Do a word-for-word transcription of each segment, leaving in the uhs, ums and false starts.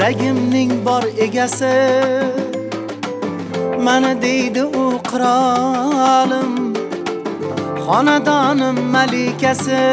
Yuragimning bor egasi mana deydi u qirolim, xonadonim malikasi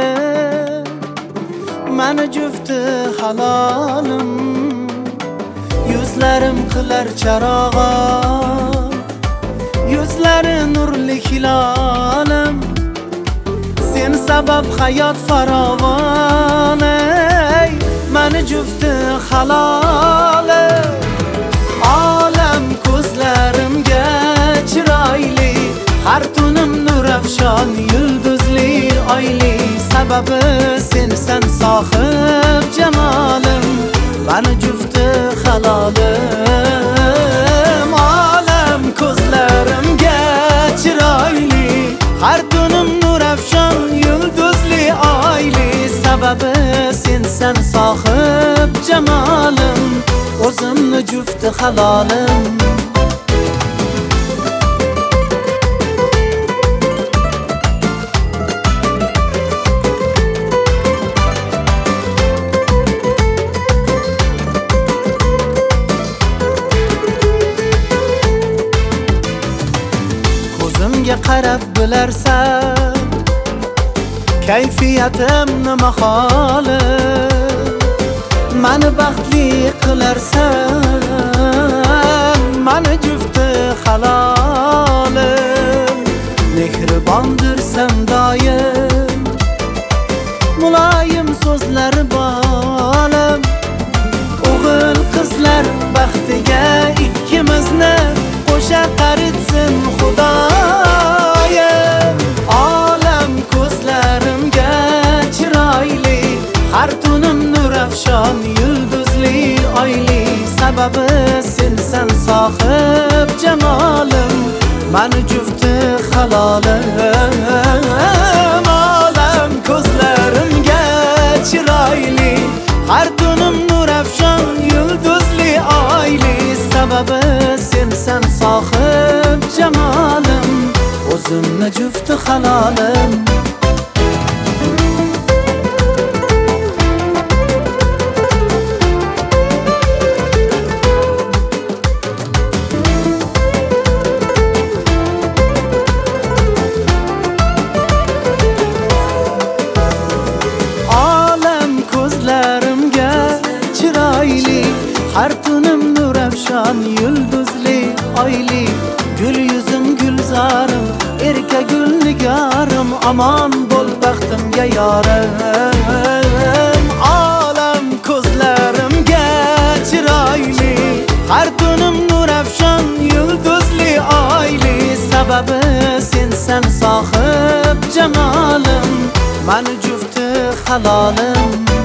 mana jufti halolim. Yuzlarim qilar charog'im, yuzlari nurli hilolim. Sen sabab hayot farovon, ey mani jufti halolim. Olam ko'zlarimga chiroyli, har tunim nurafshon, yulduzli oyli. Sababi sensan sohib jamolim, mani jufti halolim. Olam ko'zlarimga chiroyli, har tunim nurafshon, yulduzli oyli. Sababi sensan sohib jamolim, o'zimni jufti halolim. Ko'zimga qarab bilarsan, kayfiyatim nima holim. Mani baxtli qilarsan, mani jufti halolim. Mehribondirsan doim, muloyim so'zlari bolim. O'g'il qizlar baxtiga ikkimizni qo'sha qaritsin Xudoyim. Olam ko'zlarimga chiroyli, har tunim nurafshon, yulduzli oyli. Sababi sensan sohib jamolim, mani jufti halolim. Olam ko'zlarimga chiroyli, har tunim nurafshon, yulduzli oyli. Sababi sensan sohib jamolim, o'zimni jufti halolim. Har tunim nurafshon, yulduzli oyli. Gul yuzim gulzorim, erka gul nigorim. Amon bo'l baxtimga yorim. Olam ko'zlarimga chiroyli, har tunim nurafshon, yulduzli oyli. Sababi sensan sohib jamolim, mani jufti halolim.